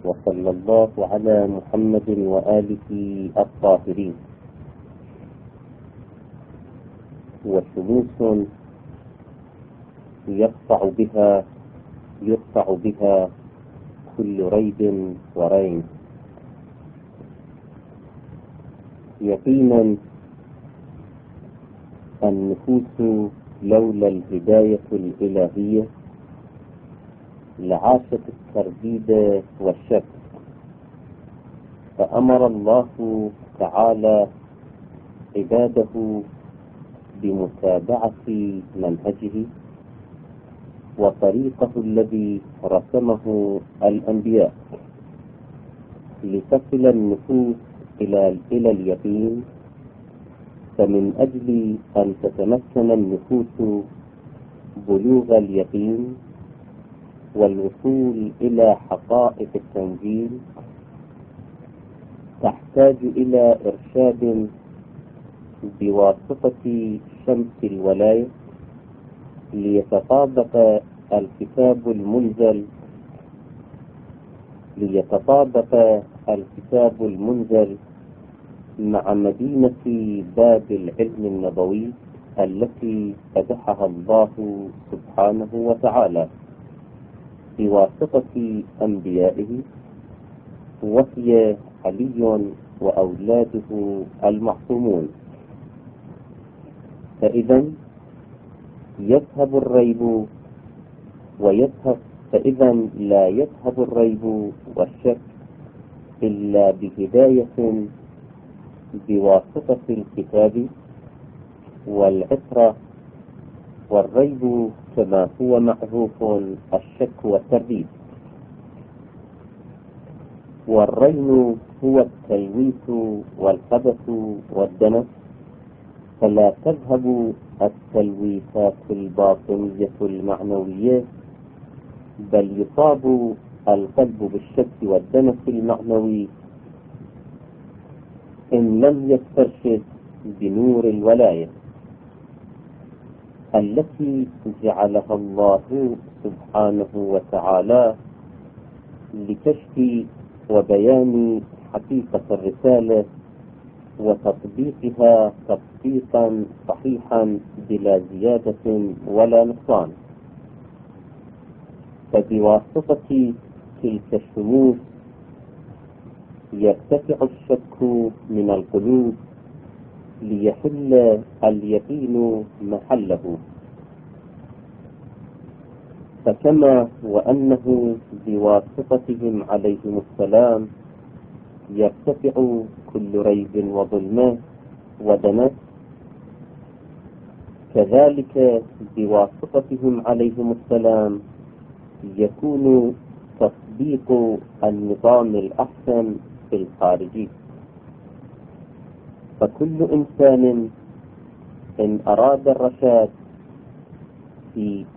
وصلى الله على محمد وآله الطاهرين. وشموس يقطع بها كل ريب ورين. يقينا النفوس لولا الهداية الإلهية لعاشت الترديد والشك، فأمر الله تعالى عباده بمتابعة منهجه وطريقه الذي رسمه الأنبياء لتصل النفوس إلى اليقين. فمن أجل أن تتمكن النفوس بلوغ اليقين والوصول إلى حقائق التنزيل تحتاج إلى إرشاد بواسطة شمس الولاية ليتطابق الكتاب المنزل مع مدينة باب العلم النبوي التي فتحها الله سبحانه وتعالى بواسطة أنبيائه، وهي علي وأولاده المعصومون. فإذا لا يذهب الريب والشك إلا بهداية بواسطة الكتاب والعترة. والريب كما هو معروف الشك والترديد، والرين هو التلويث والخبث والدنس، فلا تذهب التلويثات الباطنية المعنوية، بل يصاب القلب بالشك والدنس المعنوي إن لم يسترشد بنور الولاية التي جعلها الله سبحانه وتعالى لكشف وبيان حقيقة الرسالة وتطبيقها تطبيقا صحيحا بلا زيادة ولا نقصان. فبواسطة تلك الشموس يرتفع الشك من القلوب ليحل اليقين محله. فكما وأنه بواسطتهم عليهم السلام يرتفع كل ريب وظلمات ودنس، كذلك بواسطتهم عليهم السلام يكون تطبيق النظام الأحسن في الخارج. فكل إنسان إن أراد الرشاد في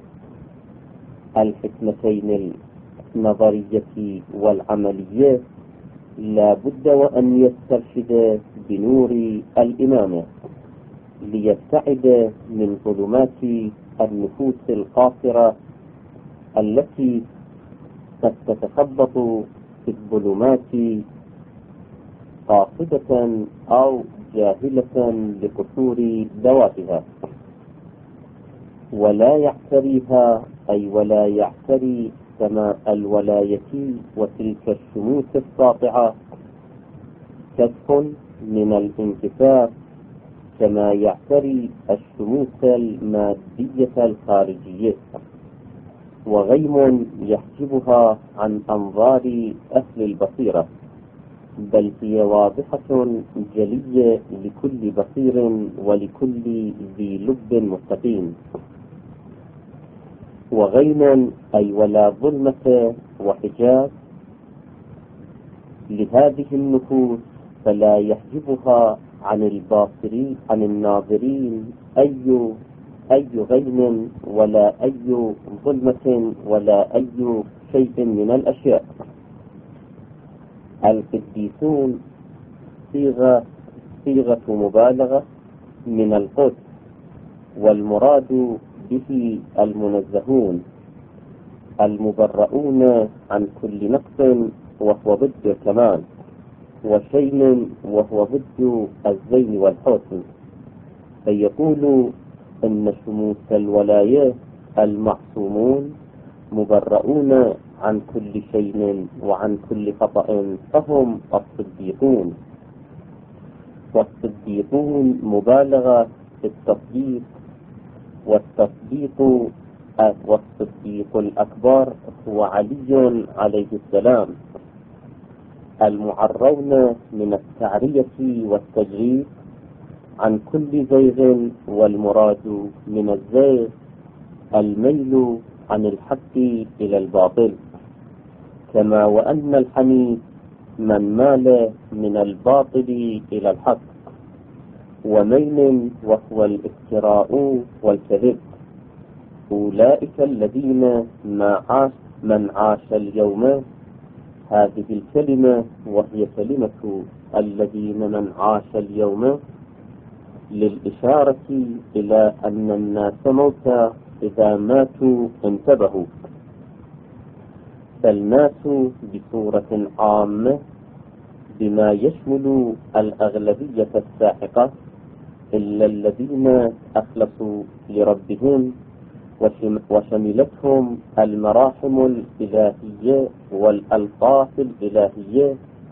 الحكمتين النظرية والعملية لا بد وأن يسترشد بنور الإمامة ليبتعد من ظلمات النفوس القاصرة التي قد تتخبط في الظلمات قاصدة أو جاهلة لقصور ذواتها، ولا يعتري سماء الولاية وتلك الشموس الساطعة كشف من الانكسار كما يعتري الشموس المادية الخارجية، وغيم يحجبها عن أنظار أهل البصيرة، بل هي واضحة جلية لكل بصير ولكل ذي لب مستقيم. وغيم أي ولا ظلمة وحجاب لهذه النفوس، فلا يحجبها عن الناظرين أي غيم ولا أي ظلمة ولا أي شيء من الأشياء. القديسون صيغة مبالغة من القدس، والمراد به المنزهون المبرؤون عن كل نقص وهو ضد الكمال، وشين وهو ضد الزين والحسن. فيقول إن شموس الولاية المعصومون مبرؤون عن كل شيء وعن كل خطأ، فهم الصديقون. والصديقون مبالغة في التصديق، والصديق الأكبر هو علي عليه السلام، المعرون من التعرية والتجريد عن كل زيغ، والمراد من الزيغ الميل عن الحق إلى الباطل، كما وأن الحميد من مال من الباطل إلى الحق، وميل وهو الافتراء والكذب. أولئك الذين من عاش اليوم، هذه الكلمة وهي كلمة الذين من عاش اليوم للإشارة إلى أن الناس موتى إذا ماتوا انتبهوا، فالناس بصورة عامة بما يشمل الأغلبية الساحقة إلا الذين أخلصوا لربهم، وشملتهم المراحم الإلهية والألطاف الإلهية،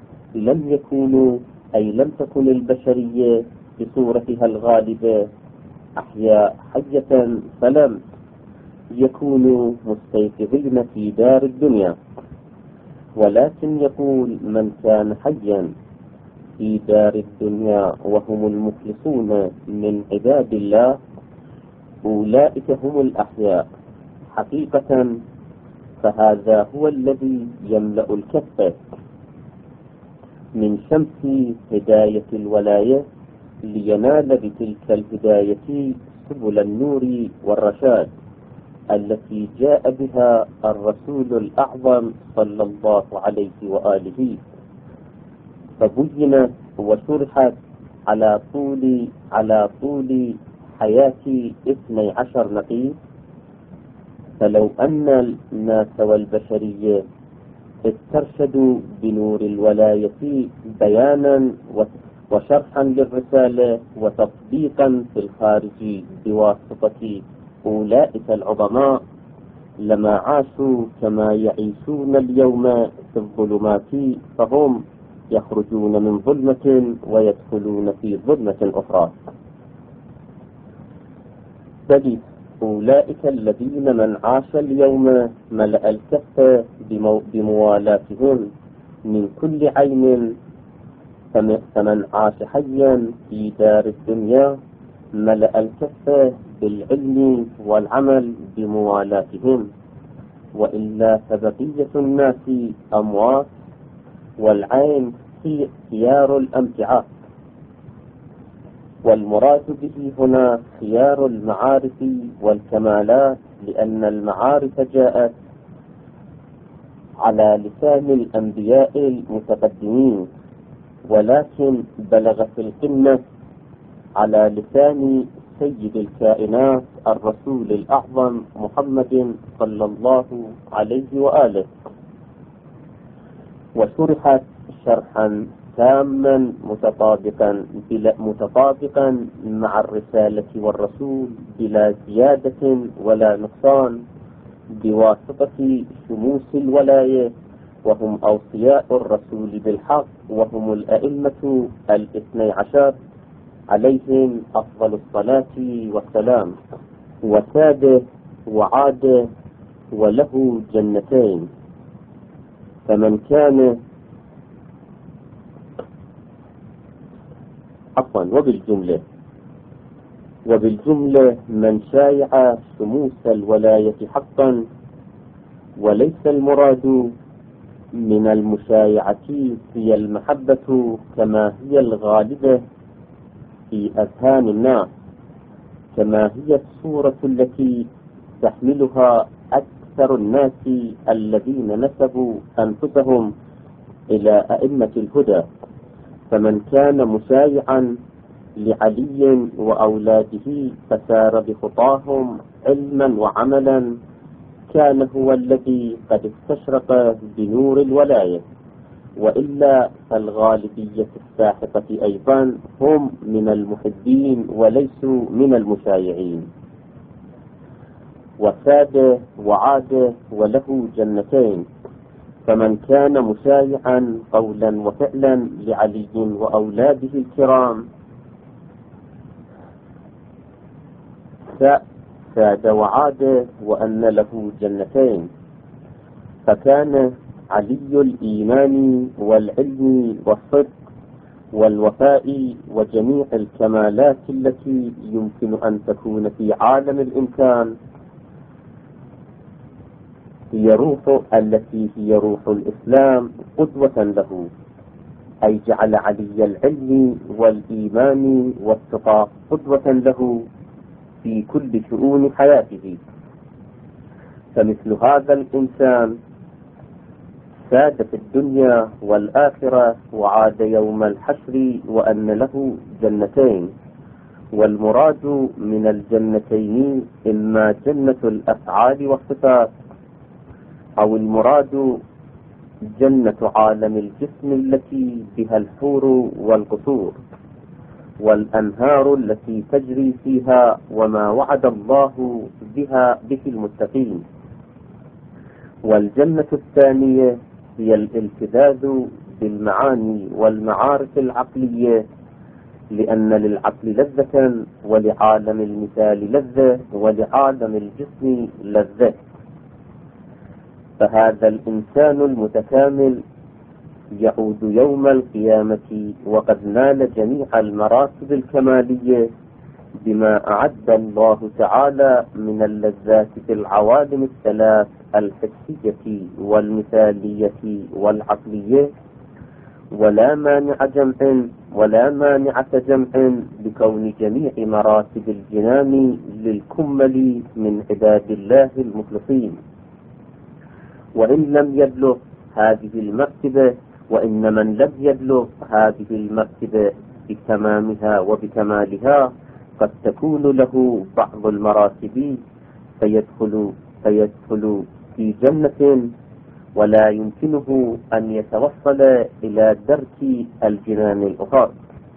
لم تكن البشرية بصورتها الغالبة أحياء حية، فلم يكونوا مستيقظين في دار الدنيا، ولكن يقول من كان حيا في دار الدنيا وهم المخلصون من عباد الله، أولئك هم الأحياء حقيقة. فهذا هو الذي يملأ الكفة من شمس هداية الولاية، لينال بتلك الهداية سبل النور والرشاد التي جاء بها الرسول الأعظم صلى الله عليه وآله، فبينت وشرحت على طول حياة 12 نقيب. فلو أن الناس والبشرية استرشدوا بنور الولاية بيانا وشرحا للرسالة وتطبيقا في الخارج بواسطة أولئك العظماء، لما عاشوا كما يعيشون اليوم في الظلمات، فهم يخرجون من ظلمة ويدخلون في ظلمة أخرى. بل أولئك الذين من عاش اليوم ملأ الكفة بموالاتهم من كل عين، فمن عاش حيا في دار الدنيا ملأ الكفة بالعلم والعمل بموالاتهم، وإلا فبقية الناس أموات، والعين هي خيار الأمتعة، والمراد به هنا خيار المعارف والكمالات، لأن المعارف جاءت على لسان الأنبياء المتقدمين، ولكن بلغت القمة على لسان سيد الكائنات الرسول الأعظم محمد صلى الله عليه وآله، وشرحت شرحا تاما متطابقا مع الرسالة والرسول بلا زيادة ولا نقصان، بواسطة شموس الولاية، وهم أوصياء الرسول بالحق، وهم الأئمة 12 عليهم أفضل الصلاة والسلام، وساده وعاده وله جنتين. فمن كان وبالجملة من شايع شموس الولاية حقا، وليس المراد من المشايعة هي المحبة كما هي الغالبة في أذهان الناس، كما هي الصورة التي تحملها أكثر الناس الذين نسبوا أنفسهم إلى أئمة الهدى. فمن كان مشايعا لعلي وأولاده فسار بخطاهم علما وعملا، كان هو الذي قد استشرق بنور الولاية، وإلا فالغالبية الساحقة أيضا هم من المحبين وليسوا من المشايعين. وساد وعاد وله جنتين، فمن كان مشايعا قولا وفعلا لعلي وأولاده الكرام ساد وعاد وأن له جنتين، فكان علي الإيمان والعلم والصدق والوفاء وجميع الكمالات التي يمكن أن تكون في عالم الإمكان التي هي روح الإسلام قدوة له، أي جعل علي العلم والإيمان والتقى قدوة له في كل شؤون حياته. فمثل هذا الإنسان ساد في الدنيا والآخرة وعاد يوم الحشر وأن له جنتين، والمراد من الجنتين إما جنة الأفعال والصفات، أو المراد جنة عالم الجسم التي بها الحور والقصور والأنهار التي تجري فيها وما وعد الله به المتقين. والجنة الثانية هي الالتذاذ بالمعاني والمعارف العقلية، لأن للعقل لذة ولعالم المثال لذة ولعالم الجسم لذة. فهذا الإنسان المتكامل يعود يوم القيامة وقد نال جميع المراتب الكمالية بما أعد الله تعالى من اللذات في العوالم الثلاث الحسية والمثالية والعقلية، ولا مانعة جمع لكون جميع مراتب الجنان للكمل من عباد الله المخلصين. وإن لم يبلغ هذه المرتبة، وإن من لم يبلغ هذه المرتبة بتمامها وبكمالها قد تكون له بعض المراتب فيدخل في جنة ولا يمكنه أن يتوصل إلى درك الجنان الأخرى.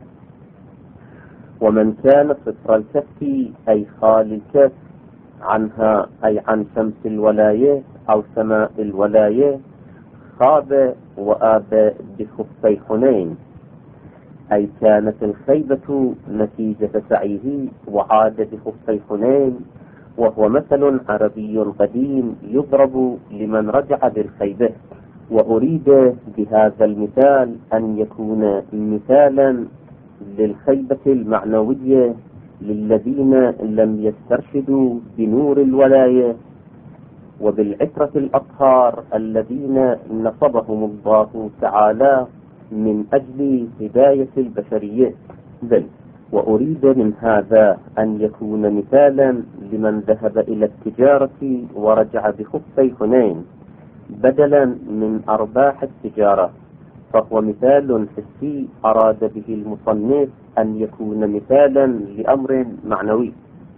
ومن كان صفر الكف أي خالي الكف عنها، أي عن شمس الولاية أو سماء الولاية، خاب وآب بخفي حنين، أي كانت الخيبة نتيجة سعيه وعاد بخفي حنين، وهو مثل عربي قديم يضرب لمن رجع بالخيبة. وأريد بهذا المثال أن يكون مثالا للخيبة المعنوية للذين لم يسترشدوا بنور الولاية وبالعترة الأطهار الذين نصبهم الله تعالى من أجل هداية البشرية. بل وأريد من هذا أن يكون مثالا لمن ذهب إلى التجارة ورجع بخفي حنين بدلا من أرباح التجارة، فهو مثال حسي أراد به المصنف أن يكون مثالا لأمر معنوي.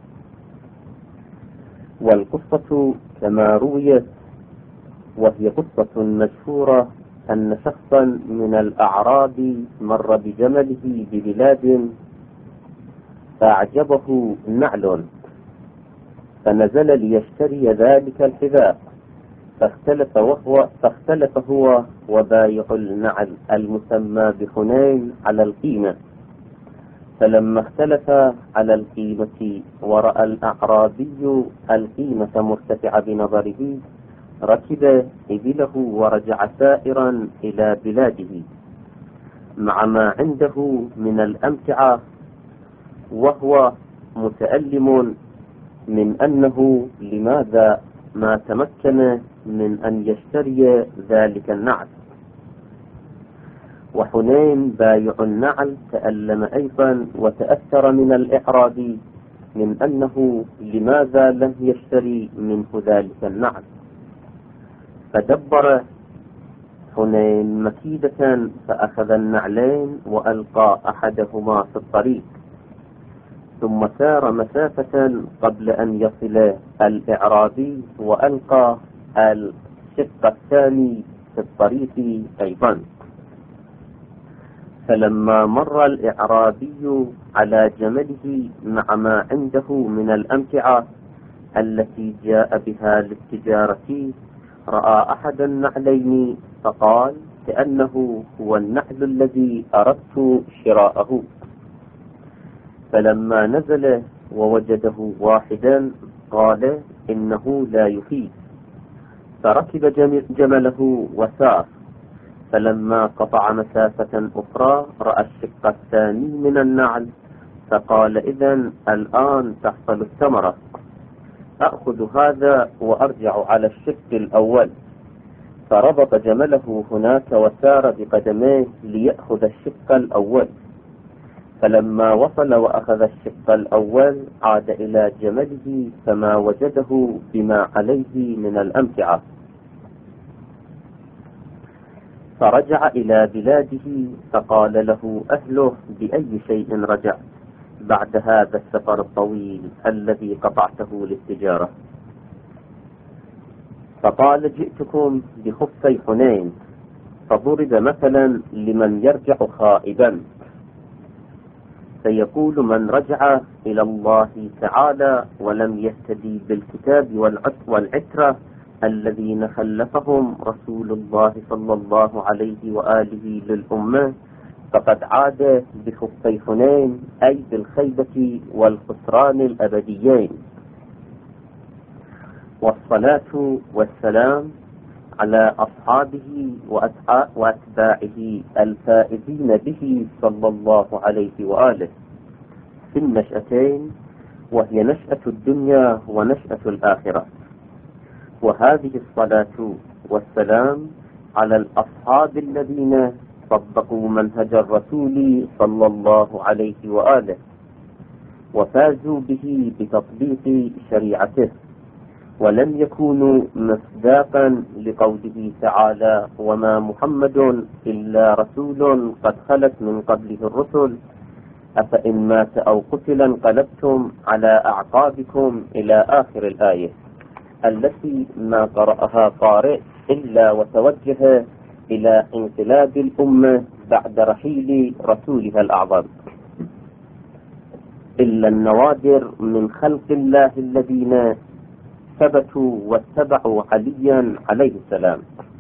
والقصة كما رويت، وهي قصة مشهورة، أن شخصا من الأعراب مر بجمله ببلاد فأعجبه نعل، فنزل ليشتري ذلك الحذاء، فاختلف هو وبايع النعل المسمى بحنين على القيمة. فلما اختلف على القيمة ورأى الأعرابي القيمة مرتفعة بنظره، ركب إبله ورجع سائرا إلى بلاده مع ما عنده من الأمتعة، وهو متألم من أنه لماذا ما تمكن من أن يشتري ذلك النعل. وحنين بايع النعل تألم أيضا وتأثر من الإعرابي من أنه لماذا لم يشتري منه ذلك النعل، فدبر حنين مكيدة فأخذ النعلين وألقى أحدهما في الطريق، ثم سار مسافة قبل أن يصل الإعرابي وألقى الشق الثاني في الطريق أيضا. فلما مر الإعرابي على جمله مع ما عنده من الأمتعة التي جاء بها للتجارة، رأى أحد النعلين فقال: كأنه هو النعل الذي أردت شراءه. فلما نزل ووجده واحدا قال: إنه لا يفيد. فركب جمله وسار، فلما قطع مسافة أخرى رأى الشق الثاني من النعل، فقال: إذن الآن تحصل الثمرة، أخذ هذا وأرجع على الشق الأول. فربط جمله هناك وسار بقدميه ليأخذ الشق الأول. فلما وصل وأخذ الشق الأول عاد إلى جمله فما وجده بما عليه من الأمتعة، فرجع إلى بلاده. فقال له أهله: بأي شيء رجعت بعد هذا السفر الطويل الذي قطعته للتجارة؟ فقال: جئتكم بخفي حنين. فضرب مثلا لمن يرجع خائبا، فيقول من رجع إلى الله تعالى ولم يهتدي بالكتاب والعترة الذين خلفهم رسول الله صلى الله عليه وآله للأمة، فقد عاد بخفي حنين، أي بالخيبة والخسران الأبديين. والصلاة والسلام على أصحابه وأتباعه الفائزين به صلى الله عليه وآله في النشأتين، وهي نشأة الدنيا ونشأة الآخرة. وهذه الصلاة والسلام على الأصحاب الذين طبقوا منهج الرسول صلى الله عليه وآله وفازوا به بتطبيق شريعته، ولم يكونوا مصداقا لقوله تعالى: وما محمد إلا رسول قد خلت من قبله الرسل أفإن مات أو قتل انقلبتم على أعقابكم، إلى آخر الآية، التي ما قرأها قارئ إلا وتوجه إلى انقلاب الأمة بعد رحيل رسولها الأعظم، إلا النوادر من خلق الله الذين ثبتوا واتبعوا عليا عليه السلام.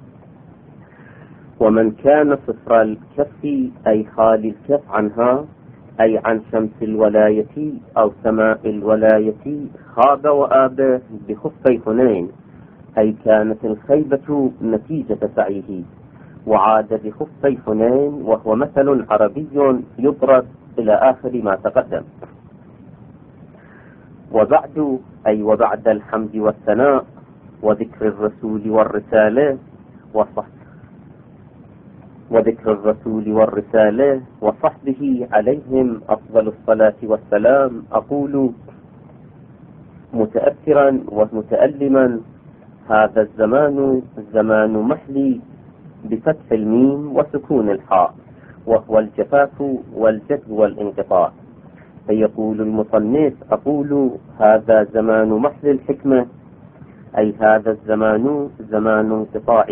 ومن كان صفر الكف أي خالي الكف عنها، أي عن شمس الولاية أو سماء الولاية، خاب وآب بخفي حنين، أي كانت الخيبة نتيجة سعيه، وعاد بخفي حنين، وهو مثل عربي يضرب إلى آخر ما تقدم. وبعد أي وبعد الحمد والثناء وذكر الرسول والرسالة وصحبه عليهم أفضل الصلاة والسلام، أقول متأثرا ومتألما: هذا الزمان زمان محلي بفتح الميم وسكون الحاء، وهو الجفاف والجد والانقطاع. فيقول المصنف: أقول هذا زمان محل الحكمة، أي هذا الزمان زمان انقطاع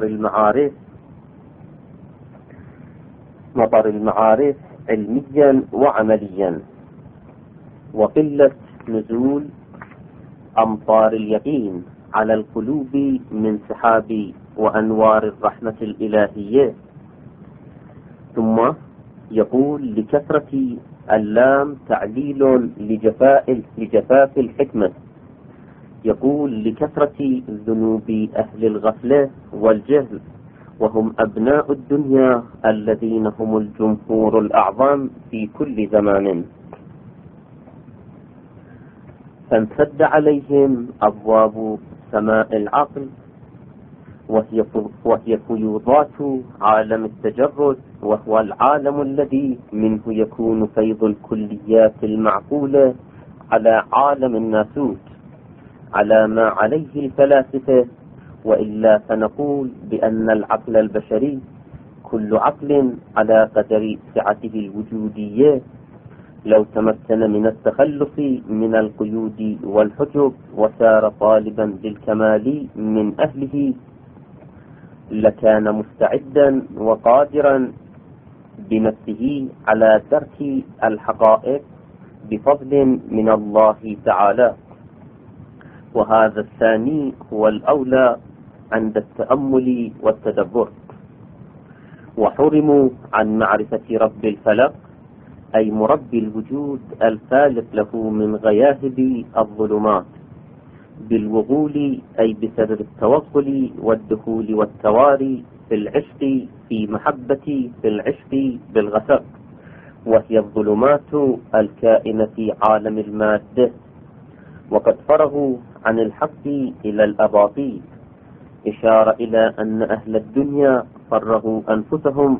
مطر المعارف علميا وعمليا، وقلة نزول أمطار اليقين على القلوب من سحاب وأنوار الرحمة الإلهية. ثم يقول: لكثرة اللام تعليل لجفاف الحكمة. يقول: لكثرة ذنوب أهل الغفلة والجهل، وهم أبناء الدنيا الذين هم الجمهور الأعظم في كل زمان، فانسد عليهم أبواب سماء العقل، وهي فيوضات عالم التجرد، وهو العالم الذي منه يكون فيض الكليات المعقولة على عالم الناسوت، على ما عليه الفلاسفة. وإلا فنقول بأن العقل البشري كل عقل على قدر سعته الوجودية، لو تمكن من التخلص من القيود والحجب وسار طالبا بالكمال من أهله، لكان مستعدا وقادرا بنفسه على درك الحقائق بفضل من الله تعالى، وهذا الثاني هو الأولى عند التأمل والتدبر. وحرموا عن معرفة رب الفلق أي مربي الوجود الفالق له من غياهب الظلمات بالوغول، أي بسبب التوغل والدخول والتواري في العشق، في محبة في العشق بالغسق، وهي الظلمات الكائنة في عالم المادة. وقد فرغوا عن الحق إلى الأباطيل، إشارة إلى أن أهل الدنيا فرغوا أنفسهم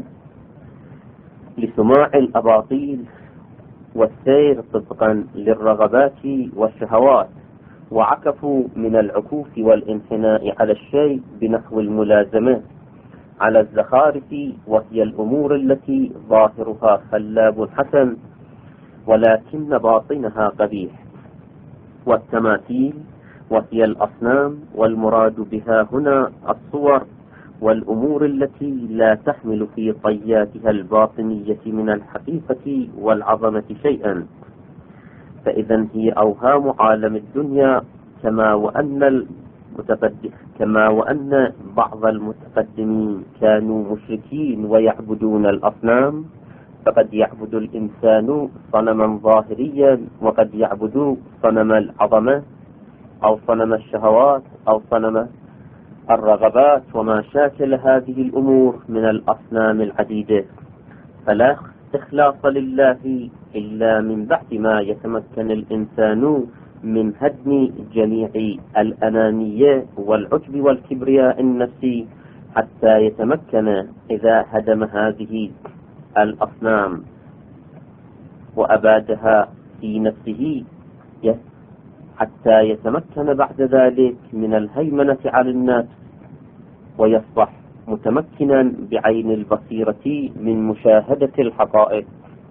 لسماع الأباطيل والسير طبقا للرغبات والشهوات، وعكفوا من العكوف والانحناء على الشيء بنحو الملازمة على الزخارف، وهي الأمور التي ظاهرها خلاب حسن ولكن باطنها قبيح، والتماثيل وهي الأصنام، والمراد بها هنا الصور والأمور التي لا تحمل في طياتها الباطنية من الحقيقة والعظمة شيئا، فإذا هي أوهام عالم الدنيا. كما وأن بعض المتقدمين كانوا مشركين ويعبدون الأصنام، فقد يعبد الإنسان صنما ظاهريا، وقد يعبد صنم العظمة أو صنم الشهوات أو صنم الرغبات وما شاكل هذه الأمور من الأصنام العديدة. فلا إخلاص لله إلا من بعد ما يتمكن الإنسان من هدم جميع الأنانية والعجب والكبرياء النفسي، حتى يتمكن إذا هدم هذه الأصنام وأبادها في نفسه، حتى يتمكن بعد ذلك من الهيمنة على الناس، ويصبح متمكنا بعين البصيرة من مشاهدة الحقائق.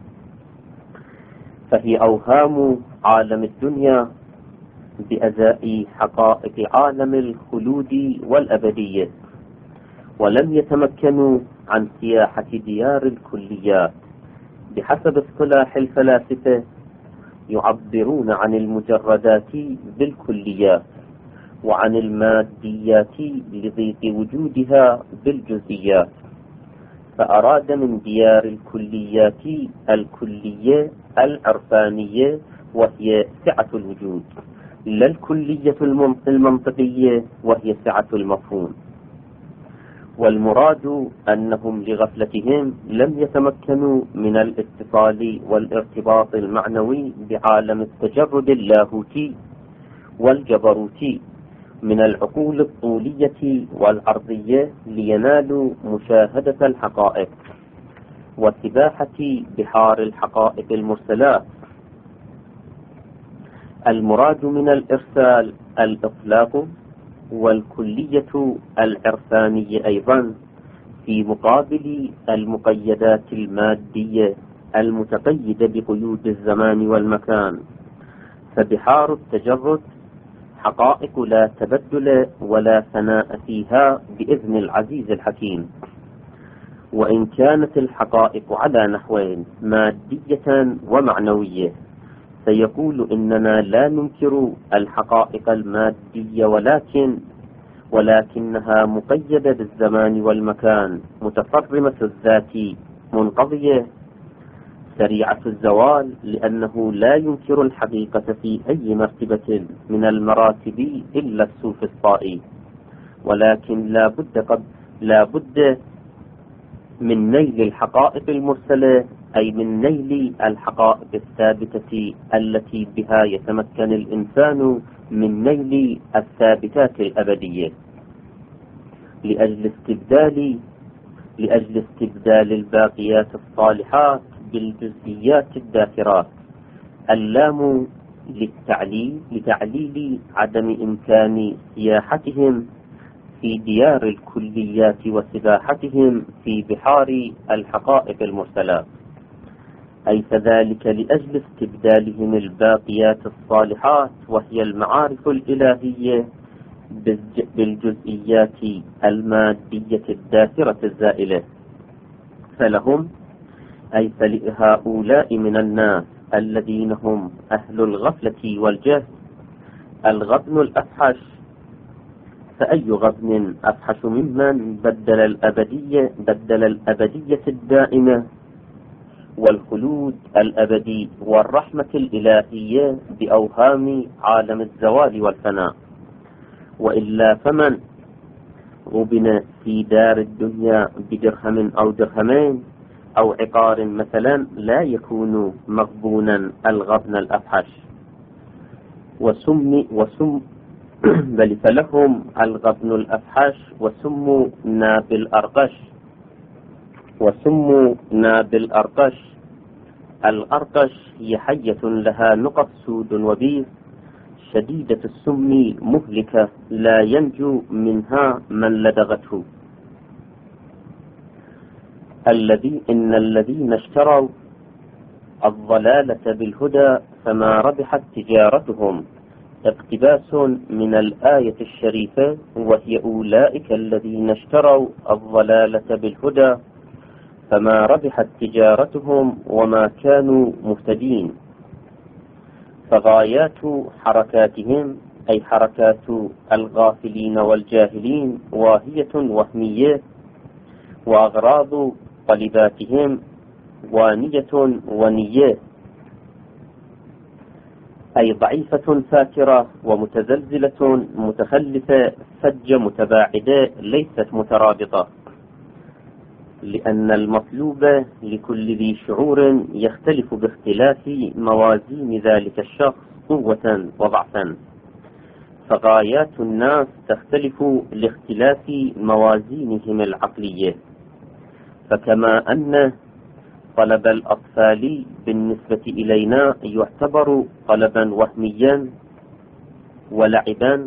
فهي أوهام عالم الدنيا بأزاء حقائق عالم الخلود والأبدية، ولم يتمكنوا عن سياحة ديار الكليات. بحسب اصطلاح الفلاسفة يعبرون عن المجردات بالكليات، وعن الماديات لضيق وجودها بالجزئيات، فأراد من ديار الكليات الكلية العرفانية وهي سعة الوجود، لا الكلية المنطقية وهي سعة المفهوم. والمراد أنهم لغفلتهم لم يتمكنوا من الاتصال والارتباط المعنوي بعالم التجرد اللاهوتي والجبروتي من العقول الطولية والعرضية، لينالوا مشاهدة الحقائق وسباحة بحار الحقائق المرسلات. المراد من الإرسال الإطلاق، والكلية العرفانية أيضا، في مقابل المقيدات المادية المتقيدة بقيود الزمان والمكان. فبحار التجرد حقائق لا تبدل ولا ثناء فيها بإذن العزيز الحكيم. وإن كانت الحقائق على نحوين مادية ومعنوية، سيقول إننا لا ننكر الحقائق المادية، ولكنها مقيدة بالزمان والمكان، متفرمة الذات، منقضية، سريعة الزوال، لأنه لا ينكر الحقيقة في أي مرتبة من المراتب إلا السوفسطائي. ولكن لا بد من نيل الحقائق المرسلة، أي من نيل الحقائق الثابتة التي بها يتمكن الإنسان من نيل الثابتات الأبدية، لأجل استبدال الباقيات الصالحات بالجزئيات الداخرات. اللام لتعليل عدم إمكان سياحتهم في ديار الكليات وسباحتهم في بحار الحقائق المرسلات، أي فذلك لأجل استبدالهم الباقيات الصالحات وهي المعارف الإلهية بالجزئيات المادية الداثرة الزائلة. فلهم أي فلهؤلاء من الناس الذين هم أهل الغفلة والجهل الغبن الأفحش، فأي غبن أفحش ممن بدل الأبدية الدائمة والخلود الأبدي والرحمة الإلهية بأوهام عالم الزوال والفناء. وإلا فمن غبن في دار الدنيا بدرهم أو درهمين أو عقار مثلا لا يكون مغبونا الغبن الأفحش. بل فلهم الغبن الأفحش وسموا ناب الأرقش. الأرقش هي حية لها نقط سود وبيض شديدة السم مهلكة لا ينجو منها من لدغته. إن الذين اشتروا الضلالة بالهدى فما ربحت تجارتهم، اقتباس من الآية الشريفة، وهي أولئك الذين اشتروا الضلالة بالهدى فما ربحت تجارتهم وما كانوا مهتدين. فغايات حركاتهم أي حركات الغافلين والجاهلين واهية وهمية، وأغراض طلباتهم وانية ونية، أي ضعيفة فاكرة ومتزلزلة متخلفة فجة متباعدة ليست مترابطة، لأن المطلوب لكل ذي شعور يختلف باختلاف موازين ذلك الشخص قوة وضعفا. فغايات الناس تختلف لاختلاف موازينهم العقلية. فكما أن طلب الأطفال بالنسبة إلينا يعتبر طلبا وهميا ولعبا،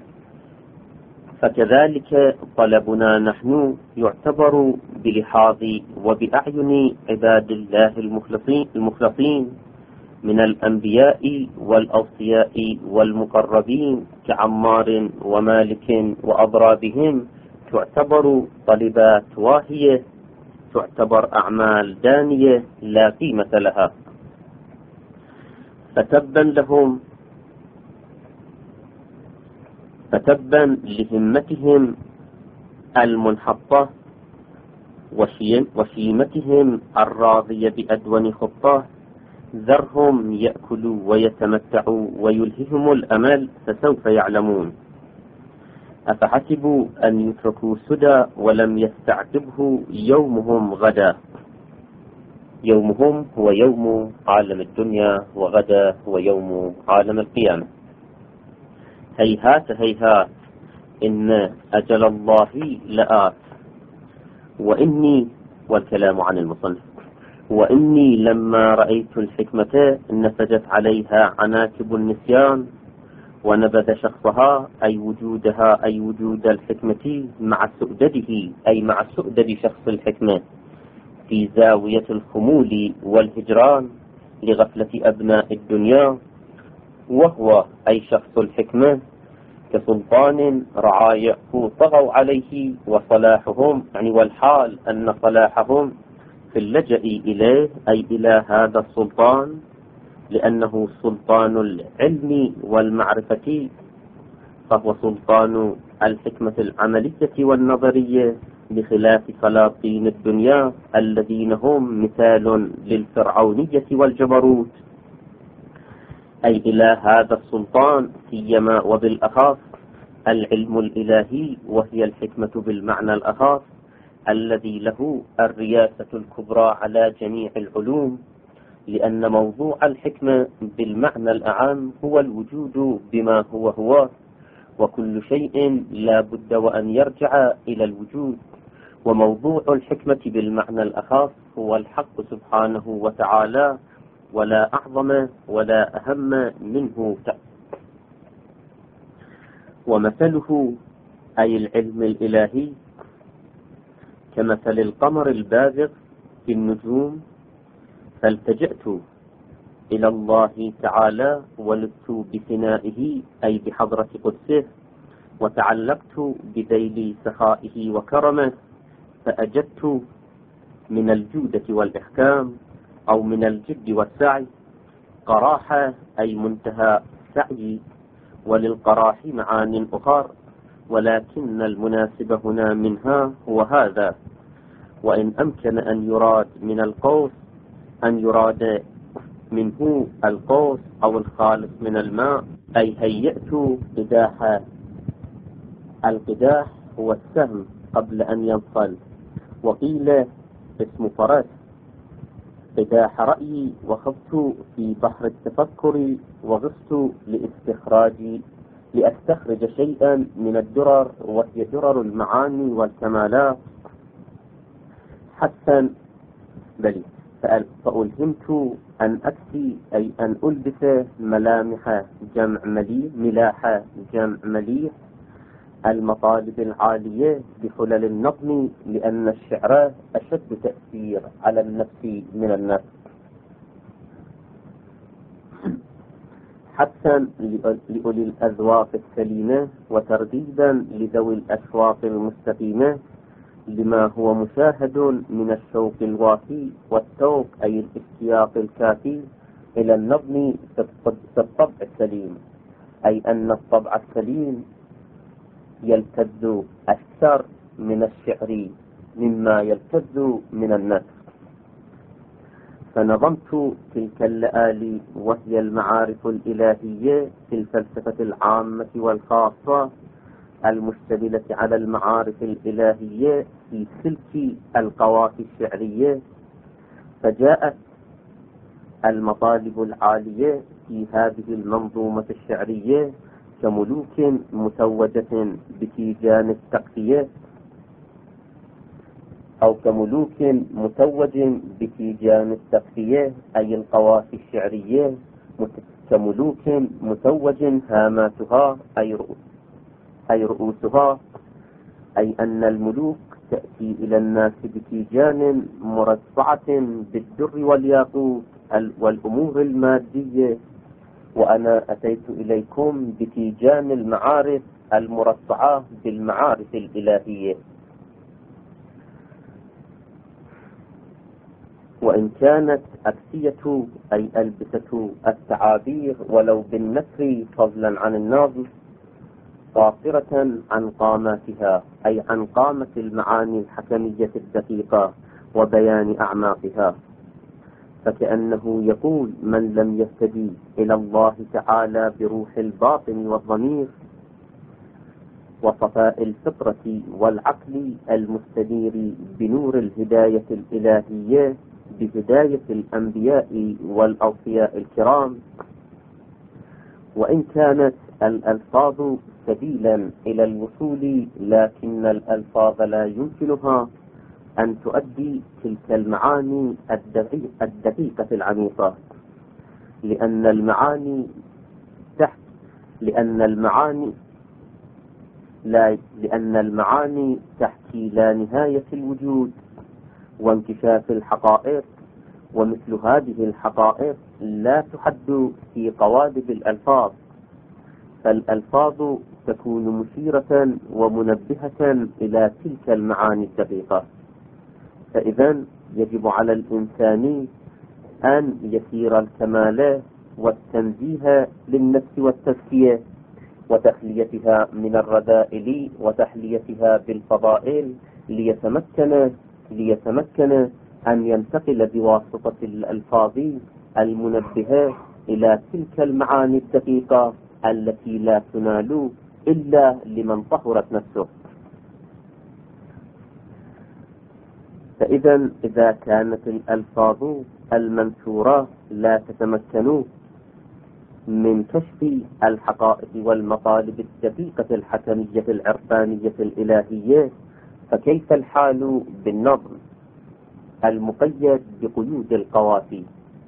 فكذلك طلبنا نحن يعتبر بلحاظ وبأعين عباد الله المخلصين من الأنبياء والأوصياء والمقربين كعمار ومالك وأضرابهم، تعتبر طلبات واهية، تعتبر أعمال دانية لا قيمة لها. فتبا لهمتهم المنحطة وشيمتهم الراضية بأدون خطة. ذرهم يأكلوا ويتمتعوا ويلههم الأمل فسوف يعلمون. أفحسبوا أن يتركوا سدى ولم يستعقبه يومهم غدا. يومهم هو يوم عالم الدنيا، وغدا هو يوم عالم القيامة. هيهات هيهات إن أجل الله لآت. والكلام عن المصنف. وإني لما رأيت الحكمة نفجت عليها عناكب النسيان، ونبذ شخصها أي وجودها أي وجود الحكمة مع سؤدده أي مع سؤدد شخص الحكمة في زاوية الخمول والهجران لغفلة أبناء الدنيا. وهو أي شخص الحكمة كسلطان رعاياه طغوا عليه وصلاحهم، والحال أن صلاحهم في اللجأ إليه أي إلى هذا السلطان، لأنه سلطان العلم والمعرفة، فهو سلطان الحكمة العملية والنظرية، بخلاف سلاطين الدنيا الذين هم مثال للفرعونية والجبروت، أي إلى هذا السلطان سيما وبالأخص العلم الإلهي، وهي الحكمة بالمعنى الأخص الذي له الرياسة الكبرى على جميع العلوم، لأن موضوع الحكمة بالمعنى الأعم هو الوجود بما هو، وكل شيء لا بد وأن يرجع إلى الوجود. وموضوع الحكمة بالمعنى الأخص هو الحق سبحانه وتعالى، ولا أعظم ولا أهم منه. ومثله أي العلم الإلهي كمثل القمر البازغ في النجوم، فالتجأت إلى الله تعالى ولدت بثنائه أي بحضرة قدسه، وتعلقت بذيل سخائه وكرمه، فأجدت من الجودة والإحكام أو من الجد والسعي. قراحة أي منتهى سعي، وللقراح معان أخر، ولكن المناسب هنا منها هو هذا. وإن أمكن أن يراد من القوس أن يراد منه القوس أو الخالص من الماء، أي هيئت قداحا. القداح هو السهم قبل أن ينصل، وقيل اسم فرس. قداح رأيي وخضت في بحر التفكر، وغصت لأستخرج شيئا من الدرر، وهي درر المعاني والكمالات. حتى بلي فألهمت أن أكسي، أي أن ألبس ملامح جمع مليح، ملاحة جمع مليح، المطالب العالية بحلل النظم، لأن الشعر أشد تأثير على النفس من النفس. حتى لأولي الأذواق السليمة، وترديدا لذوي الأشواق المستقيمة، لما هو مشاهد من الشوق الوافي والتوق، أي الاشتياق الكافي إلى النظم في الطبع السليم، أي أن الطبع السليم يلتذ أكثر من الشعر مما يلتذ من النثر. فنظمت تلك اللآلي، وهي المعارف الإلهية في الفلسفة العامة والخاصة، المشتملة على المعارف الإلهية في سلك القوافي الشعرية. فجاءت المطالب العالية في هذه المنظومة الشعرية كملوك متوجة بتيجان التقفية، أو كملوك متوج بتيجان التقفية، أي القوافي الشعرية، كملوك متوج هاماتها أي رؤوسها، أي أن الملوك تأتي إلى الناس بتيجان مرصعة بالدر والياقوت والأمور المادية، وأنا أتيت إليكم بتيجان المعارف المرصعة بالمعارف الإلهية. وإن كانت أكسية أي ألبسة التعابير ولو بالنثر فضلا عن النظم قاصرة عن قاماتها، أي عن قامة المعاني الحكمية الدقيقة وبيان أعماقها، فكأنه يقول: من لم يهتدي إلى الله تعالى بروح الباطن والضمير وصفاء الفطرة والعقل المستنير بنور الهداية الإلهية بهداية الأنبياء والأوصياء الكرام، وإن كانت الألفاظ سبيلا إلى الوصول، لكن الألفاظ لا يمكنها أن تؤدي تلك المعاني الدقيقة العميقة، لأن المعاني تحكي لا نهاية الوجود وانكشاف الحقائق، ومثل هذه الحقائق لا تحد في قوالب الألفاظ، فالألفاظ تكون مشيرة ومنبهة إلى تلك المعاني الدقيقة. فإذا يجب على الإنسان أن يسير الكمال والتنزيه للنفس والتزكية وتخليتها من الرذائل وتحليتها بالفضائل، ليتمكن أن ينتقل بواسطة الألفاظ المنبهة إلى تلك المعاني الدقيقة التي لا تنال إلا لمن طهرت نفسه. فإذا إذا كانت الألفاظ المنثورة لا تتمكن من كشف الحقائق والمطالب الدقيقة الحكمية العرفانية الإلهية، فكيف الحال بالنظم المقيد بقيود القوافي؟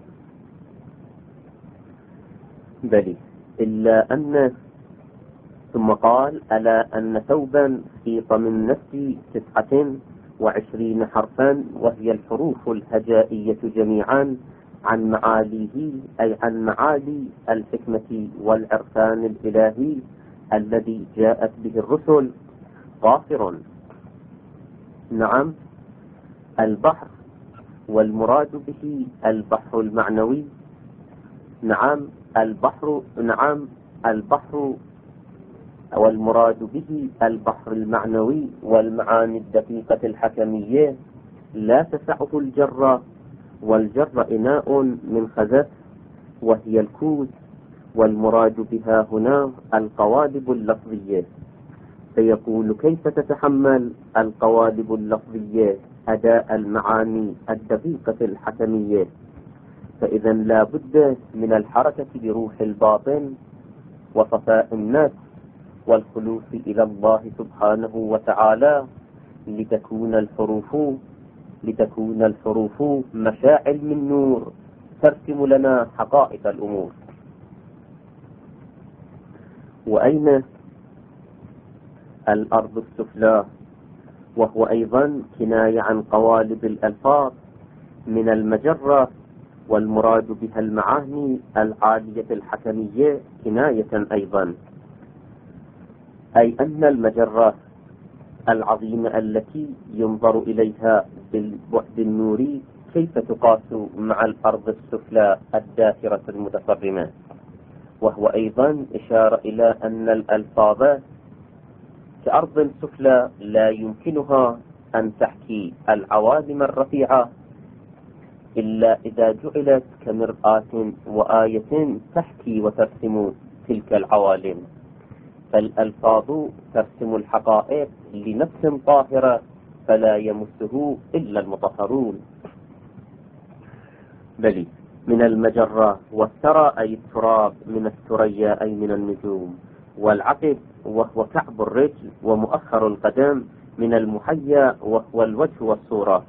بلي، إلا أن ثم قال: ألا أن ثوبا خيط من نفس 29 حرفا، وهي الحروف الهجائية جميعا، عن معاليه أي عن معالي الحكمة والعرفان الإلهي الذي جاءت به الرسل، قاصر. نعم، البحر والمراد به البحر المعنوي. البحر والمراد به البحر المعنوي والمعاني الدقيقة الحكمية لا تسعه الجرة، والجرة إناء من خزف وهي الكوز، والمراد بها هنا القوالب اللفظية. فيقول: كيف تتحمل القوالب اللفظية أداء المعاني الدقيقة الحكمية؟ فإذا لا بد من الحركة بروح الباطن وصفاء النفس والخلوص إلى الله سبحانه وتعالى لتكون الحروف مشاعل من نور ترسم لنا حقائق الأمور. وأين الأرض السفلى؟ وهو أيضا كناية عن قوالب الألفاظ من المجرة، والمراد بها المعاني العالية الحكمية كناية أيضا، أي أن المجرة العظيمة التي ينظر إليها بالبعد النوري كيف تقاس مع الأرض السفلى الداخرة المتفرمة. وهو أيضا إشارة إلى أن الألفاظ كأرض سفلى لا يمكنها أن تحكي العوالم الرفيعة إلا إذا جعلت كمرآة وآية تحكي وترسم تلك العوالم. فالألفاظ ترسم الحقائق لنفس طاهرة فلا يمسه إلا المطهرون. بلي من المجرة، والثرى أي التراب، من الثريا أي من النجوم، والعقب وهو كعب الرجل ومؤخر القدم، من المحيا وهو الوجه والصورة،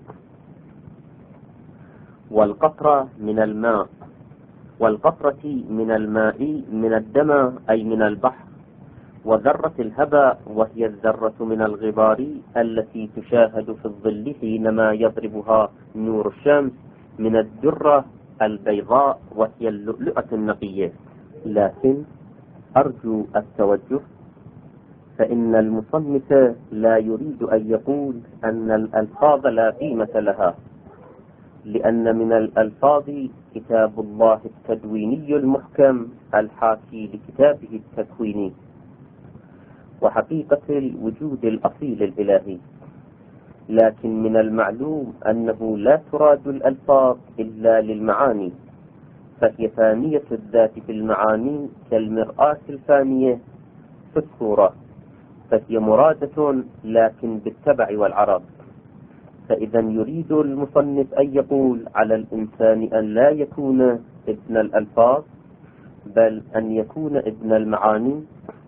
والقطرة من الماء، والقطرة من الماء، من الدم أي من البحر، وذرة الهباء وهي الذرة من الغبار التي تشاهد في الظل حينما يضربها نور الشمس، من الدرة البيضاء وهي اللؤلؤة النقية. لكن أرجو التوجه، فإن المصنف لا يريد أن يقول أن الألفاظ لا قيمة لها، لأن من الألفاظ كتاب الله التدويني المحكم الحاكي لكتابه التكويني، وحقيقة الوجود الأصيل الإلهي. لكن من المعلوم أنه لا تراد الألفاظ إلا للمعاني، فهي فانية الذات في المعاني كالمرآة الفانية في الصورة، فهي مرادة لكن بالتبع والعرض. فإذا يريد المصنف أن يقول على الإنسان أن لا يكون ابن الألفاظ، بل أن يكون ابن المعاني.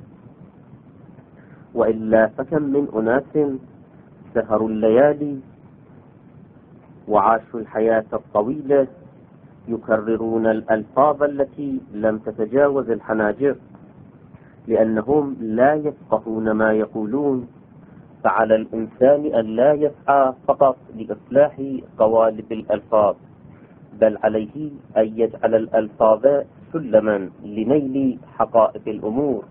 وإلا فكم من أناس سهروا الليالي وعاشوا الحياة الطويلة يكررون الألفاظ التي لم تتجاوز الحناجر، لأنهم لا يفقهون ما يقولون. فعلى الإنسان أن لا يسعى فقط لإصلاح قوالب الألفاظ، بل عليه أن يجعل الألفاظ سلما لنيل حقائق الأمور.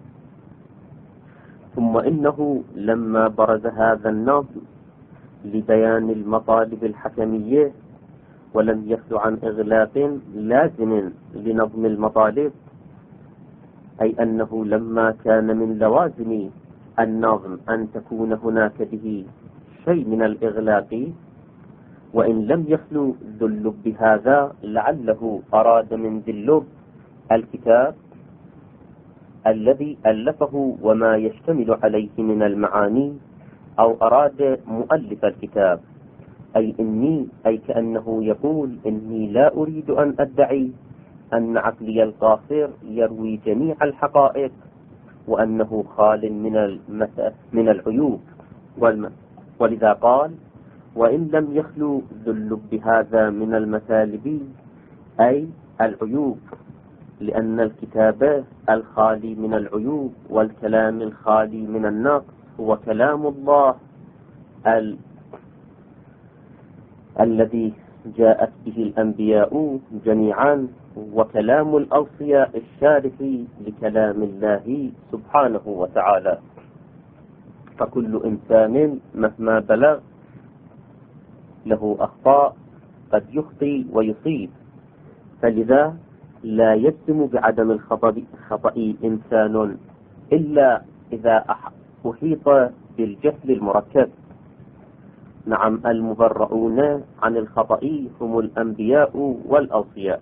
ثم إنه لما برز هذا النظم لبيان المطالب الحكمية ولم يخل عن إغلاق لازم لنظم المطالب، أي أنه لما كان من لوازم النظم أن تكون هناك به شيء من الإغلاق، وإن لم يخلو ذو اللب هذا لعله أراد من ذي اللب الكتاب الذي ألفه وما يشتمل عليه من المعاني، أو أراد مؤلف الكتاب، أي كأنه يقول: إني لا أريد أن أدعي أن عقلي القاصر يروي جميع الحقائق وأنه خال من العيوب. ولذا قال: وإن لم يخلو ذو اللب هذا من المثالب، أي العيوب، لأن الكتاب الخالي من العيوب والكلام الخالي من النقص هو كلام الله الذي جاءت به الأنبياء جميعا، وكلام الأوصياء الشارح لكلام الله سبحانه وتعالى. فكل إنسان مهما بلغ له أخطاء، قد يخطي ويصيب، فلذا لا يجزم بعدم الخطأ إنسان إلا إذا أحيط بالجهل المركب. نعم، المبرؤون عن الخطأ هم الأنبياء والأوصياء.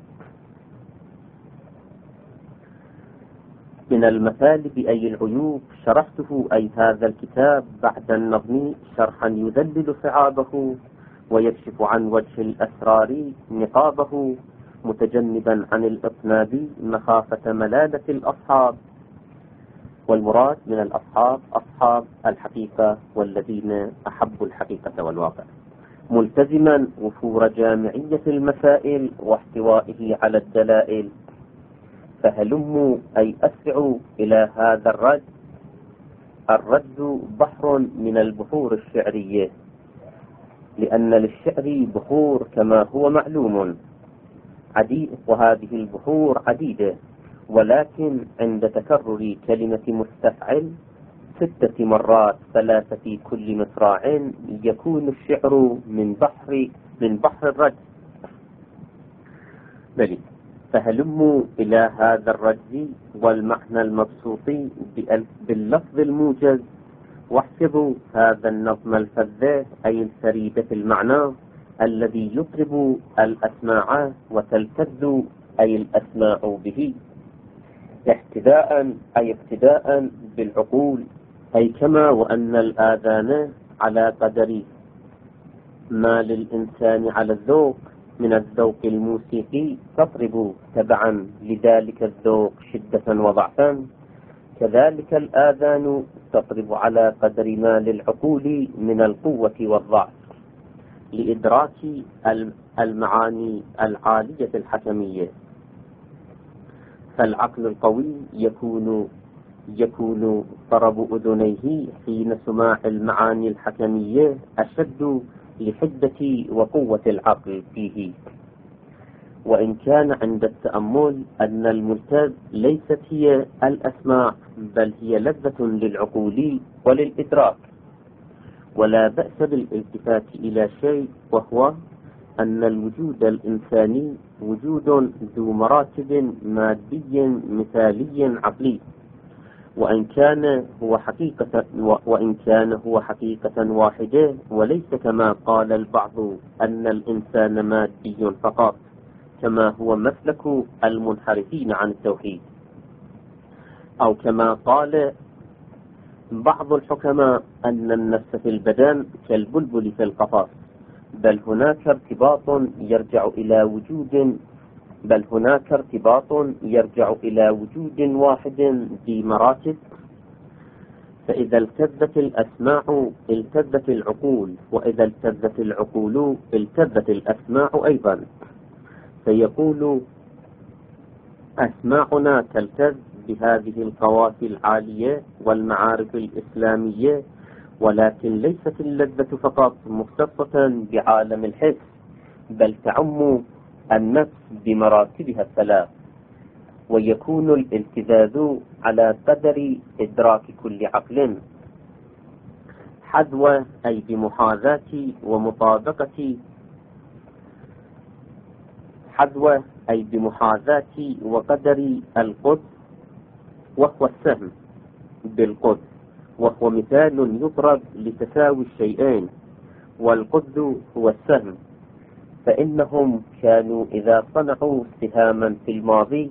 من المثالب أي العيوب شرحته أي هذا الكتاب بعد النظم شرحا يذلل صعابه ويكشف عن وجه الأسرار نقابه، متجنبا عن الإطناب مخافة ملالة الأصحاب. والمراد من الأصحاب أصحاب الحقيقة والذين أحبوا الحقيقة والواقع، ملتزما وفور جامعية المسائل واحتوائه على الدلائل. فهلموا أي أسرعوا إلى هذا الرد. الرد بحر من البحور الشعرية، لأن للشعر بحور كما هو معلوم عديد، وهذه البحور عديدة، ولكن عند تكرر كلمة مستفعل 6 مرات 3 في كل مصراع يكون الشعر من بحر الرد. بلي، فهلموا إلى هذا الرجز والمعنى المبسوط باللفظ الموجز، واحفظوا هذا النظم الفذ أي الفريد في المعنى الذي يطرب الأسماع وتلتذ أي الأسماع به، اقتداء بالعقول، أي كما وأن الآذان على قدر ما للإنسان على الذوق من الذوق الموسيقي تطرب تبعا لذلك الذوق شدة وضعفا، كذلك الآذان تطرب على قدر ما للعقول من القوة والضعف لإدراك المعاني العالية الحكمية. فالعقل القوي يكون طرب أذنيه حين سماع المعاني الحكمية أشد لحدة وقوة العقل فيه. وإن كان عند التأمل أن الملتز ليست هي الأسماع بل هي لذة للعقول وللإدراك، ولا بأس بالالتفات إلى شيء، وهو أن الوجود الإنساني وجود ذو مراتب مادي مثالي عقلي، وإن كان هو حقيقة واحدة، وليس كما قال البعض أن الإنسان مادي فقط، كما هو مسلك المنحرفين عن التوحيد، أو كما قال بعض الحكماء أن النفس في البدن كالبلبل في القفص، بل هناك ارتباط يرجع إلى وجود واحد ذي مراتب. فإذا التذت الأسماع التذت العقول، وإذا التذت العقول التذت الأسماع أيضا. فيقول أسماعنا تلتذ بهذه القوافي العالية والمعارف الإسلامية، ولكن ليست اللذة فقط مختصة بعالم الحس، بل تعم النفس بمراتبها الثلاث، ويكون الالتذاذ على قدر إدراك كل عقل، حذو أي بمحاذاة ومطابقة، حذو أي بمحاذاة وقدر القدس، وهو السهم بالقدس، وهو مثال يضرب لتساوي الشيئين، والقدس هو السهم، فإنهم كانوا إذا صنعوا سهاما في الماضي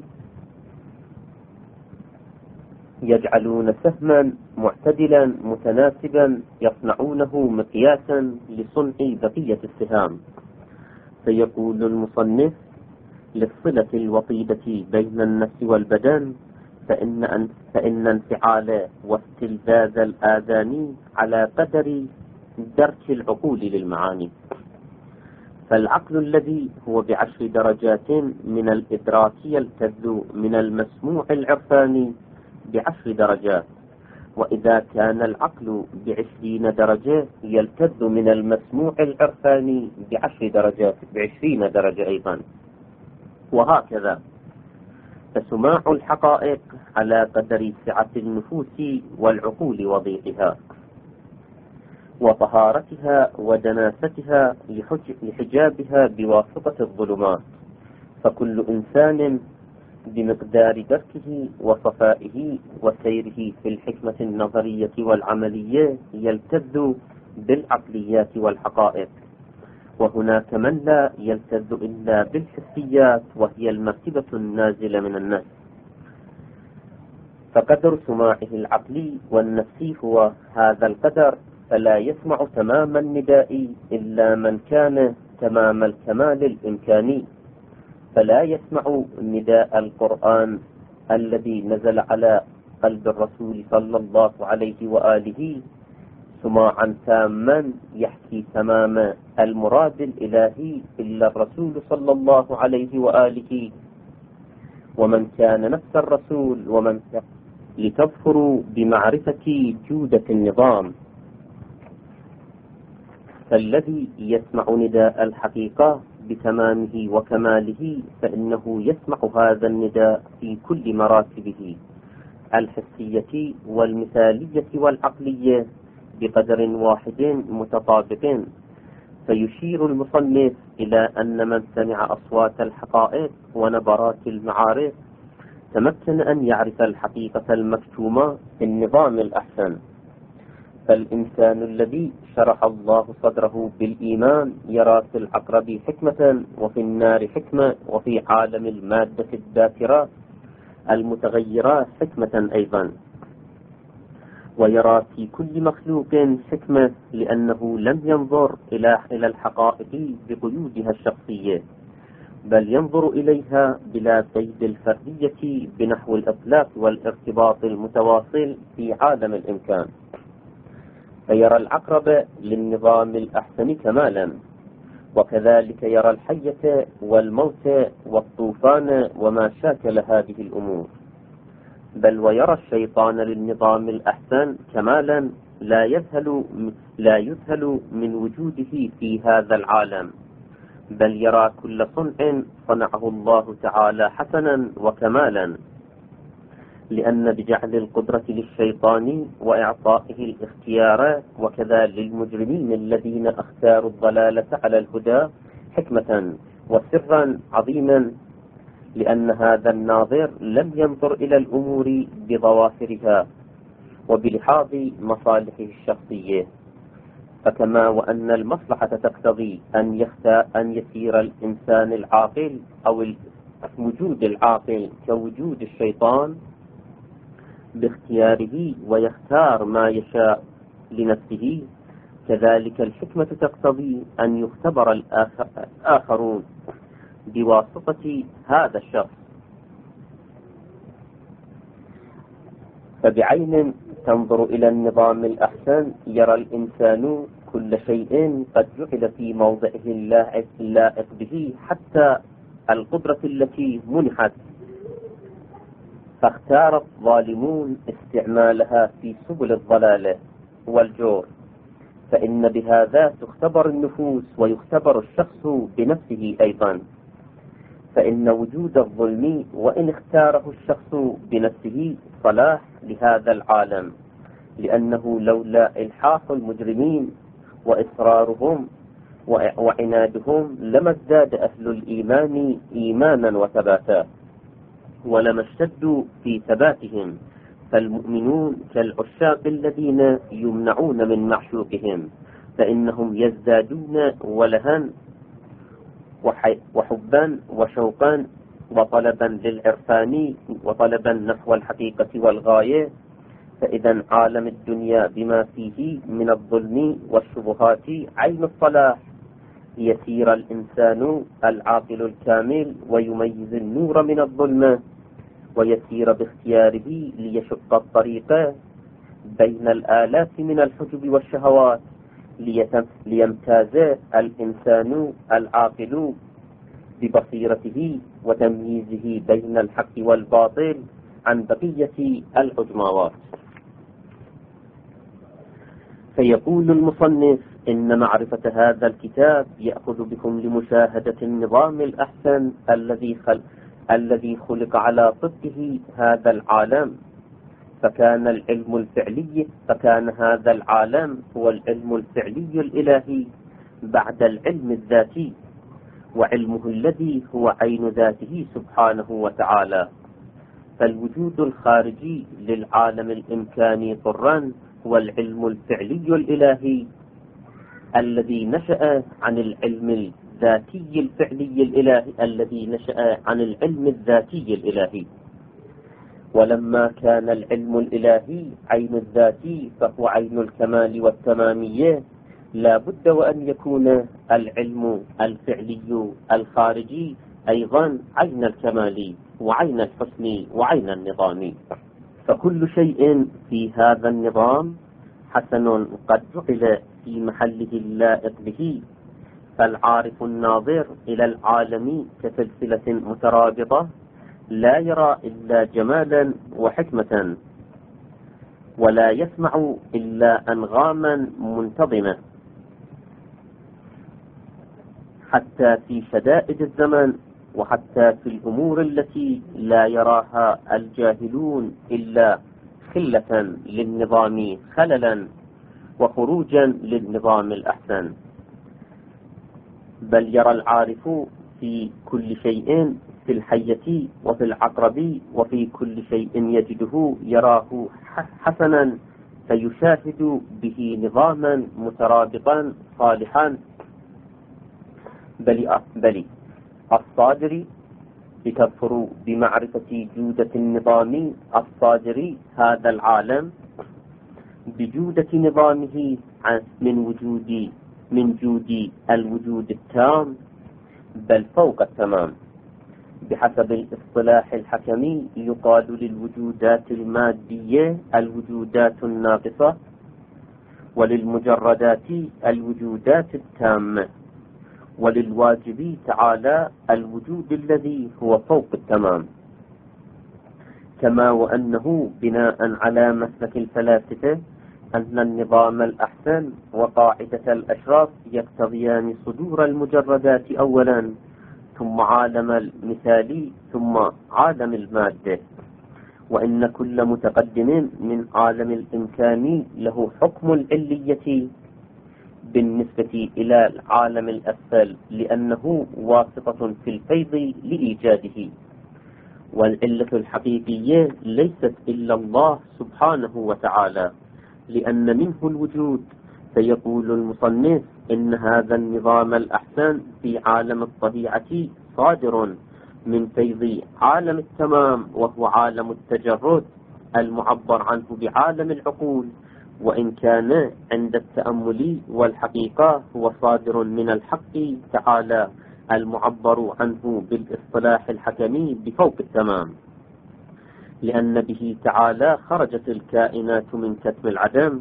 يجعلون سهما معتدلا متناسبا يصنعونه مقياسا لصنع بقية السهام. فيقول المصنف للصلة الوطيدة بين النفس والبدن فإن انفعال واستلذاذ الآذان على قدر درك العقول للمعاني. فالعقل الذي هو ب10 درجات من الإدراك يلتذ من المسموع العرفاني ب10 درجات، وإذا كان العقل ب20 درجة يلتذ من المسموع العرفاني ب10 درجات ب20 درجة أيضا، وهكذا. فسماع الحقائق على قدر سعة النفوس والعقول وضيقها. وطهارتها ودناستها لحجابها بواسطة الظلمات. فكل إنسان بمقدار دركه وصفائه وسيره في الحكمة النظرية والعملية يلتذ بالعقليات والحقائق، وهناك من لا يلتذ إلا بالحسيات، وهي المرتبة النازلة من النفس. فقدر سماعه العقلي والنفسي هو هذا القدر، فلا يسمع تمام النداء إلا من كان تمام الكمال الإمكاني. فلا يسمع نداء القرآن الذي نزل على قلب الرسول صلى الله عليه وآله سماعا تاما يحكي تمام المراد الإلهي إلا الرسول صلى الله عليه وآله ومن كان نفس الرسول ومن لتظفروا بمعرفة جودة النظام. فالذي يسمع نداء الحقيقة بتمامه وكماله فإنه يسمع هذا النداء في كل مراتبه الحسية والمثالية والعقلية بقدر واحد متطابق. فيشير المصنف إلى أن من سمع أصوات الحقائق ونبرات المعارف تمكن أن يعرف الحقيقة المكتومة في النظام الأحسن. فالإنسان الذي شرح الله صدره بالإيمان يرى في العقرب حكمة وفي النار حكمة وفي عالم المادة الذاكرة المتغيرة حكمة أيضا، ويرى في كل مخلوق حكمة لأنه لم ينظر إلى الحقائق بقيودها الشخصية، بل ينظر إليها بلا قيد الفردية بنحو الإطلاق والارتباط المتواصل في عالم الإمكان. فيرى العقرب للنظام الأحسن كمالا، وكذلك يرى الحية والموت والطوفان وما شاكل هذه الأمور، بل ويرى الشيطان للنظام الأحسن كمالا لا يذهل من وجوده في هذا العالم، بل يرى كل صنع صنعه الله تعالى حسنا وكمالا، لأن بجعل القدرة للشيطان وإعطائه الاختيار وكذا للمجرمين الذين اختاروا الضلالة على الهدى حكمة وسرا عظيما، لأن هذا الناظر لم ينظر إلى الأمور بظواهرها وبلحاظ مصالحه الشخصية. فكما وأن المصلحة تقتضي أن يسير الإنسان العاقل أو وجود العاقل كوجود الشيطان باختياره ويختار ما يشاء لنفسه، كذلك الحكمة تقتضي أن يختبر الآخرون بواسطة هذا الشخص. فبعين تنظر إلى النظام الأحسن يرى الإنسان كل شيء قد جعل في موضعه اللائق به، حتى القدرة التي منحت فاختار الظالمون استعمالها في سبل الضلالة والجور. فإن بهذا تختبر النفوس ويختبر الشخص بنفسه أيضا. فإن وجود الظلم وإن اختاره الشخص بنفسه صلاح لهذا العالم، لأنه لولا إلحاح المجرمين وإصرارهم وعنادهم لما ازداد أهل الإيمان إيمانا وثباتا ولما اشتدوا في ثباتهم. فالمؤمنون كالعشاق الذين يمنعون من معشوقهم، فإنهم يزدادون ولها وحبا وشوقا وطلبا للعرفان وطلبا نحو الحقيقة والغاية. فإذا عالم الدنيا بما فيه من الظلم والشبهات عين الصلاح، يسير الإنسان العاقل الكامل ويميز النور من الظلمة، ويسير باختياره ليشق الطريق بين الآلاف من الحجب والشهوات، ليمتاز الإنسان العاقل ببصيرته وتمييزه بين الحق والباطل عن بقية العجماوات. فيقول المصنف إن معرفة هذا الكتاب يأخذ بكم لمشاهدة النظام الأحسن الذي خلق على طبقه هذا العالم. فكان هذا العالم هو العلم الفعلي الإلهي بعد العلم الذاتي، وعلمه الذي هو عين ذاته سبحانه وتعالى. فالوجود الخارجي للعالم الإمكاني طرا هو العلم الفعلي الإلهي الذي نشأ عن العلم الذاتي الفعلي الإلهي الذي نشأ عن العلم الذاتي الإلهي. ولما كان العلم الإلهي عين الذاتي فهو عين الكمال والتمامية، لا بد وأن يكون العلم الفعلي الخارجي أيضا عين الكمال وعين الحسن وعين النظام. فكل شيء في هذا النظام حسن قد جعل في محله اللائق به. فالعارف الناظر إلى العالم كسلسلة مترابطة لا يرى إلا جمالا وحكمة، ولا يسمع إلا أنغاما منتظمة، حتى في شدائد الزمن وحتى في الأمور التي لا يراها الجاهلون إلا خلة للنظام خللا وخروجا للنظام الأحسن. بل يرى العارف في كل شيء، في الحية وفي العقرب وفي كل شيء يجده يراه حسنا، فيشاهد به نظاما مترابطا صالحا. بل الصادر بتظفر بمعرفة جودة النظام الصادر هذا العالم بجودة نظامه من جود الوجود التام، بل فوق التمام. بحسب الاصطلاح الحكمي يقال للوجودات المادية الوجودات الناقصة، وللمجردات الوجودات التامة، وللواجب تعالى الوجود الذي هو فوق التمام. كما وأنه بناء على مسلك الفلاسفة أن النظام الأحسن وقاعدة الأشراف يقتضيان صدور المجردات أولا، ثم عالم المثالي، ثم عالم المادة. وإن كل متقدم من عالم الإمكان له حكم العلية بالنسبة إلى العالم الأسفل، لأنه واسطة في الفيض لإيجاده. والعلة الحقيقية ليست إلا الله سبحانه وتعالى، لأن منه الوجود. فيقول المصنف إن هذا النظام الأحسن في عالم الطبيعة صادر من فيض عالم التمام، وهو عالم التجرد المعبر عنه بعالم العقول، وإن كان عند التأمل والحقيقة هو صادر من الحق تعالى المعبر عنه بالاصطلاح الحكمي بفوق التمام، لأن به تعالى خرجت الكائنات من كتم العدم.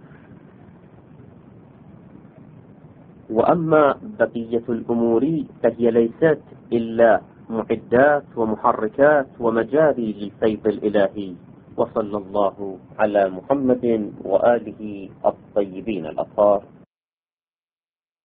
وأما بقية الأمور فهي ليست إلا معدات ومحركات ومجاري للفيض الإلهي. وصلى الله على محمد وآله الطيبين الأطهار.